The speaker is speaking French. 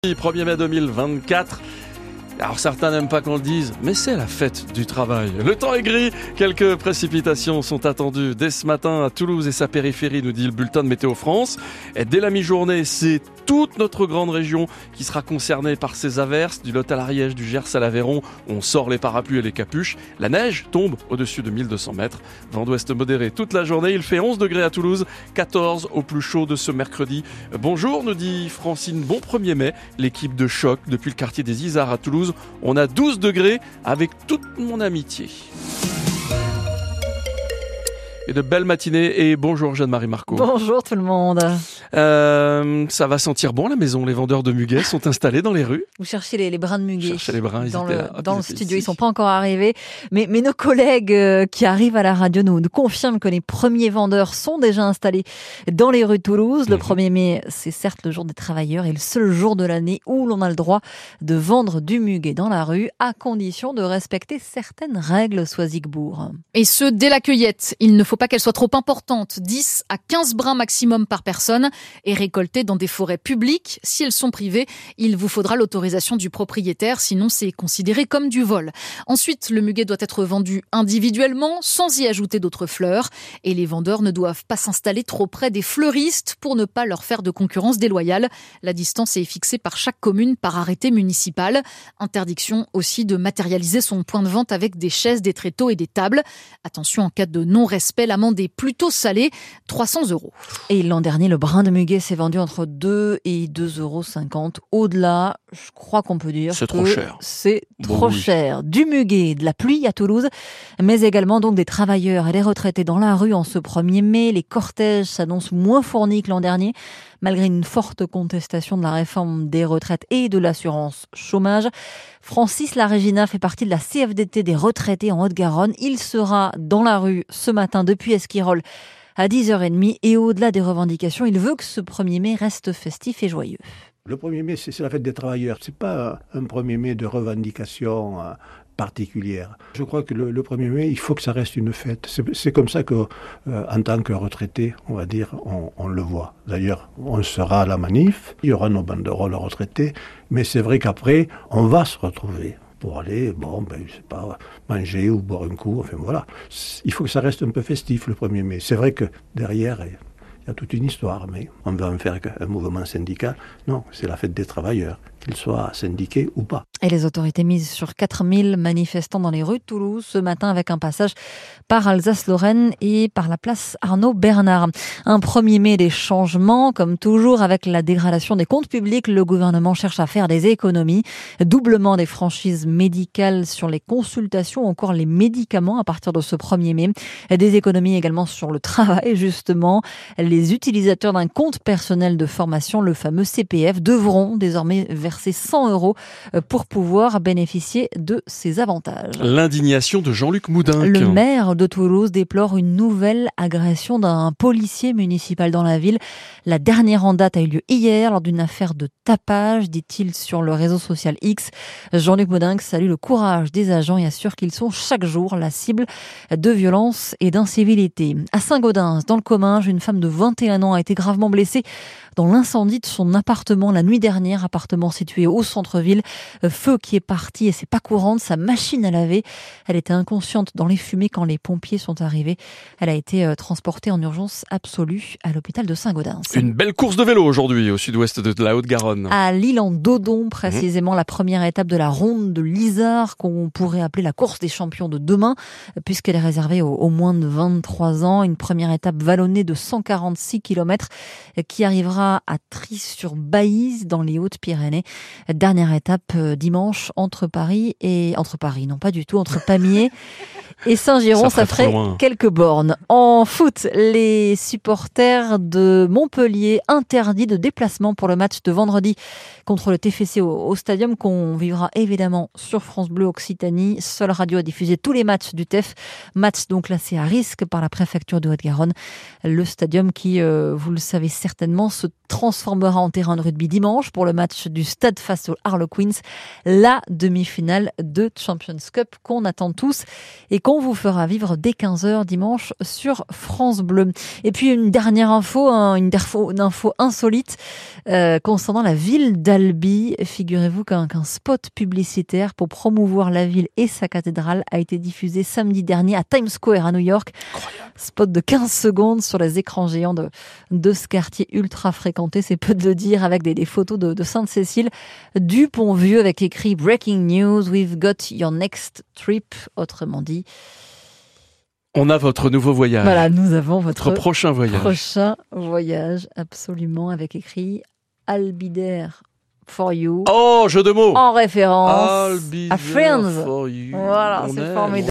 1er mai 2024. Alors certains n'aiment pas qu'on le dise, mais c'est la fête du travail. Le temps est gris, quelques précipitations sont attendues dès ce matin à Toulouse et sa périphérie, nous dit le bulletin de Météo France. Et dès la mi-journée, c'est toute notre grande région qui sera concernée par ces averses, du Lot à l'Ariège, du Gers à l'Aveyron. On sort les parapluies et les capuches. La neige tombe au-dessus de 1200 mètres. Vent d'ouest modéré toute la journée. Il fait 11 degrés à Toulouse, 14 au plus chaud de ce mercredi. Bonjour, nous dit Francine, bon 1er mai. L'équipe de choc depuis le quartier des Isards à Toulouse. On a 12 degrés avec toute mon amitié. Et de belles matinées et bonjour Jeanne-Marie Marco. Bonjour tout le monde. Ça va sentir bon à la maison, les vendeurs de muguet sont installés dans les rues. Vous cherchez les brins de muguet. Cherchez les brins, dans le studio, ici. Ils sont pas encore arrivés. Mais nos collègues qui arrivent à la radio nous confirment que les premiers vendeurs sont déjà installés dans les rues de Toulouse. Le 1er mai, c'est certes le jour des travailleurs et le seul jour de l'année où l'on a le droit de vendre du muguet dans la rue, à condition de respecter certaines règles Soisigbourg. Et ce, dès la cueillette. Il ne faut pas qu'elle soit trop importante, 10 à 15 brins maximum par personne, et récoltée dans des forêts publiques. Si elles sont privées, il vous faudra l'autorisation du propriétaire, sinon c'est considéré comme du vol. Ensuite, le muguet doit être vendu individuellement, sans y ajouter d'autres fleurs, et les vendeurs ne doivent pas s'installer trop près des fleuristes pour ne pas leur faire de concurrence déloyale. La distance est fixée par chaque commune par arrêté municipal. Interdiction aussi de matérialiser son point de vente avec des chaises, des tréteaux et des tables. Attention, en cas de non-respect, l'amende est plutôt salée, 300 €. Et l'an dernier, le brin de muguet s'est vendu entre 2 et 2,50 €. Au-delà, je crois qu'on peut dire c'est que trop cher. C'est trop cher. Du muguet, de la pluie à Toulouse, mais également donc des travailleurs et des retraités dans la rue en ce 1er mai. Les cortèges s'annoncent moins fournis que l'an dernier, malgré une forte contestation de la réforme des retraites et de l'assurance chômage. Francis Larégina fait partie de la CFDT des retraités en Haute-Garonne. Il sera dans la rue ce matin depuis Esquirol à 10h30 et au-delà des revendications, il veut que ce 1er mai reste festif et joyeux. Le 1er mai, c'est la fête des travailleurs. C'est pas un 1er mai de revendications particulières. Je crois que le 1er mai, il faut que ça reste une fête. C'est comme ça que, en tant que retraité, on va dire, on le voit. D'ailleurs, on sera à la manif, il y aura nos banderoles retraités, mais c'est vrai qu'après, on va se retrouver pour aller, je sais pas, manger ou boire un coup, enfin voilà. Il faut que ça reste un peu festif le 1er mai. C'est vrai que derrière, il y a toute une histoire, mais on va en faire un mouvement syndical. Non, c'est la fête des travailleurs, qu'ils soient syndiqués ou pas. Et les autorités misent sur 4000 manifestants dans les rues de Toulouse ce matin avec un passage par Alsace-Lorraine et par la place Arnaud-Bernard. Un 1er mai des changements, comme toujours avec la dégradation des comptes publics. Le gouvernement cherche à faire des économies. Doublement des franchises médicales sur les consultations, encore les médicaments à partir de ce 1er mai. Des économies également sur le travail, justement. Les utilisateurs d'un compte personnel de formation, le fameux CPF, devront désormais verser 100 € pour pouvoir bénéficier de ces avantages. L'indignation de Jean-Luc Moudinque. Le maire de Toulouse déplore une nouvelle agression d'un policier municipal dans la ville. La dernière en date a eu lieu hier lors d'une affaire de tapage, dit-il sur le réseau social X. Jean-Luc Moudinque salue le courage des agents et assure qu'ils sont chaque jour la cible de violences et d'incivilité. À Saint-Gaudens, dans le Comminges, une femme de 21 ans a été gravement blessée dans l'incendie de son appartement la nuit dernière, appartement situé au centre-ville. Feu qui est parti et c'est pas courant de sa machine à laver. Elle était inconsciente dans les fumées quand les pompiers sont arrivés. Elle a été transportée en urgence absolue à l'hôpital de Saint-Gaudens. Une belle course de vélo aujourd'hui au sud-ouest de la Haute-Garonne. À Lille-en-Dodon, précisément la première étape de la ronde de l'Isard, qu'on pourrait appeler la course des champions de demain, puisqu'elle est réservée aux moins de 23 ans. Une première étape vallonnée de 146 km qui arrivera à Trie-sur-Baïse dans les Hautes-Pyrénées. Dernière étape dimanche entre Pamiers et Saint-Giron, ça ferait quelques bornes. En foot, les supporters de Montpellier interdits de déplacement pour le match de vendredi contre le TFC au Stadium, qu'on vivra évidemment sur France Bleu Occitanie. Seule radio à diffuser tous les matchs du TEF. Match donc classé à risque par la préfecture de Haute-Garonne. Le Stadium qui, vous le savez certainement, se transformera en terrain de rugby dimanche pour le match du Stade Stade face aux Harlequins, la demi-finale de Champions Cup qu'on attend tous et qu'on vous fera vivre dès 15h dimanche sur France Bleu. Et puis une dernière info, une info insolite concernant la ville d'Albi. Figurez-vous qu'un spot publicitaire pour promouvoir la ville et sa cathédrale a été diffusé samedi dernier à Times Square à New York. Incroyable. Spot de 15 secondes sur les écrans géants de ce quartier ultra fréquenté, c'est peu de le dire, avec des photos de Sainte-Cécile, du Pont-Vieux avec écrit Breaking News, we've got your next trip. Autrement dit, on a votre nouveau voyage. Voilà, nous avons votre prochain voyage. Prochain voyage, absolument, avec écrit Albidaire for you. Oh, jeu de mots. En référence Albidaire à Friends. for you. Voilà, c'est formidable.